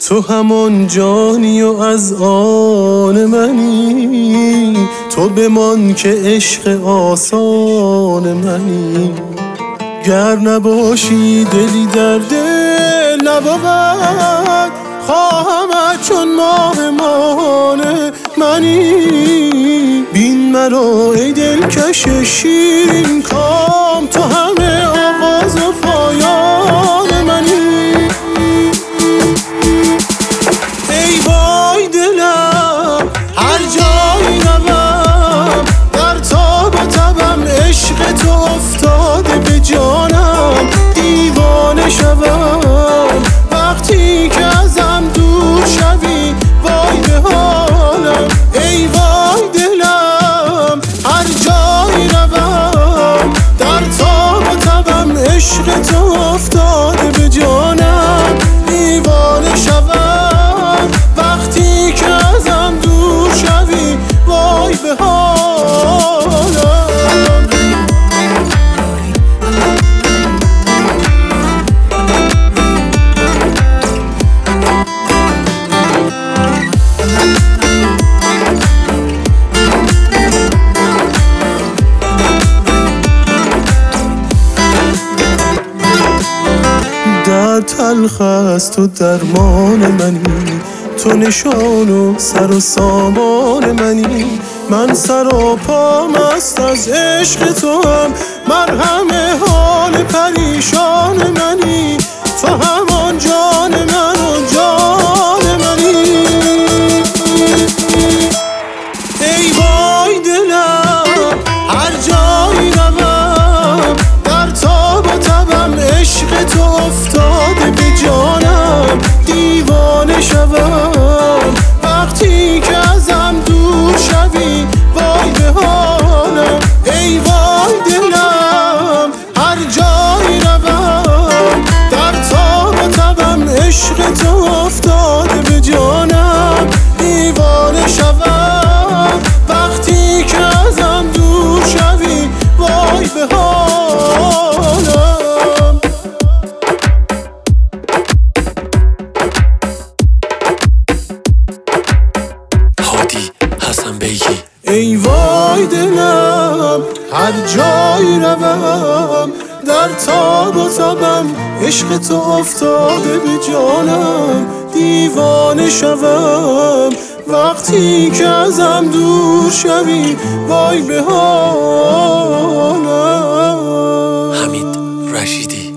تو همان جانی و از آن منی، تو بمان که عشق آسان منی. گر نباشی دلی در دل نبود، خواهمت چون ماه ماهان منی. بین مرا ای دلکش شیرین کام، تو همه آغاز و پایان منی. ای وای دلم هر جایی روم، در تاب و تبم عشق تو افتاده به جانم. دیوانه شوم وقتی که ازم دور شوی، وای به حالم. ای وای دلم هر جایی روم، در تاب و تبم عشق تو افتاده به جانم. دیوانه شوم وقتی که ازم دور شوی، وای به حالم. در تلخ است تو درمان منی، تو نشان و سر و سامان منی. من سر و پا مست از عشق تو هم، مرهم حال پریشان منی. تو همان جان من و جان منی. ای وای دلم هر جایی روم، در تاب و تبم عشق تو افتاده به جانم. دیوانه شوم وقتی که ازم دور شوی، وای به حالم. ای وای دلم هر جایی روم، در تاب و تبم عشق تو افتاده به جانم. دیوانه شوم وقتی که ازم دور شوی، وای به حالم. هادی حسن بیگی. ای وای دلم هر جایی روم، در تاب و تبم عشق تو افتاده به جانم. دیوانه شوم وقتی که ازم دور شوی، وای به حالم. حمید رشیدی.